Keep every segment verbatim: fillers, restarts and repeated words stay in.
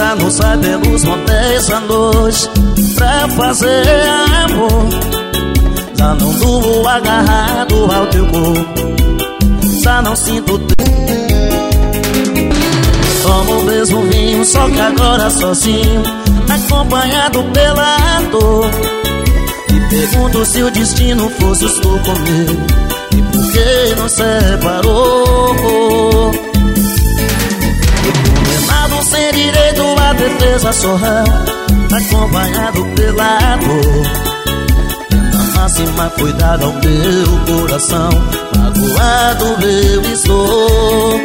já não sai pelos motéis à noite pra fazer amor. Já não durmo agarrado ao teu corpo, já não sinto teu. Tomo o mesmo vinho, só que agora sozinho, acompanhado pela dor. E pergunto se o destino fosse estou comigo, e por que nos separou. Condenado sem direito à defesa, sou réu, acompanhado pela dor. A máxima foi dada ao meu coração, magoado eu estou.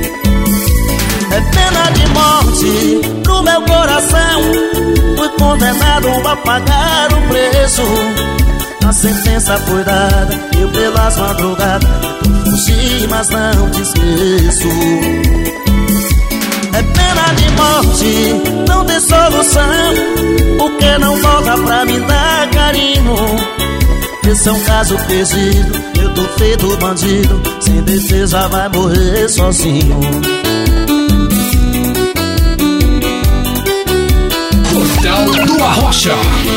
É pena de morte pro meu coração, fui condenado a pagar o preço. A sentença foi dada, eu pelas madrugadas fugi, mas não te esqueço. É pena de morte, não tem solução, porque não volta pra me dar carinho. Esse é um caso perdido, eu tô feito bandido, sem defesa vai morrer sozinho. Portal do Arrocha.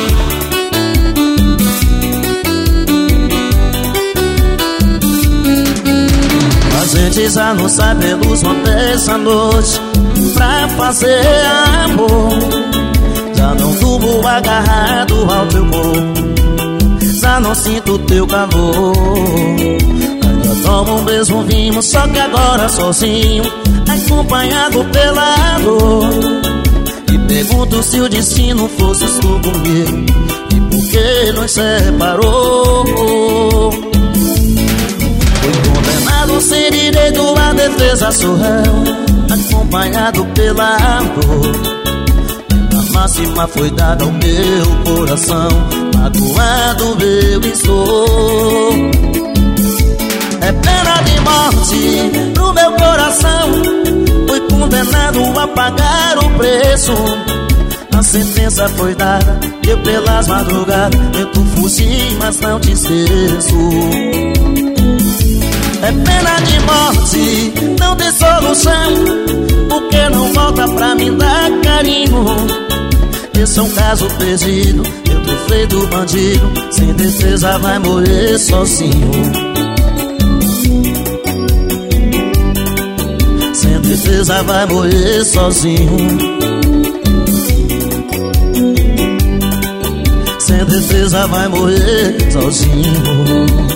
A gente já não sai pelos motéis à noite pra fazer amor. Já não durmo agarrado ao teu corpo, já não sinto teu calor. Ainda tomo o mesmo vinho, só que agora sozinho, acompanhado pela dor. E pergunto se o destino fosse tu comigo, e por que nos separou. Fui condenado sem direito à defesa, sou réu, acompanhado pela dor. A máxima foi dada ao meu coração, magoado eu estou. É pena de morte pro meu coração, fui condenado a pagar o preço. A sentença foi dada, eu pelas madrugadas tento fugir, mas não te esqueço. É pena de morte, não tem solução, porque não volta pra me dar carinho. Esse é um caso perdido, eu tô feito bandido, sem defesa vai morrer sozinho. Sem defesa vai morrer sozinho. Sem defesa vai morrer sozinho.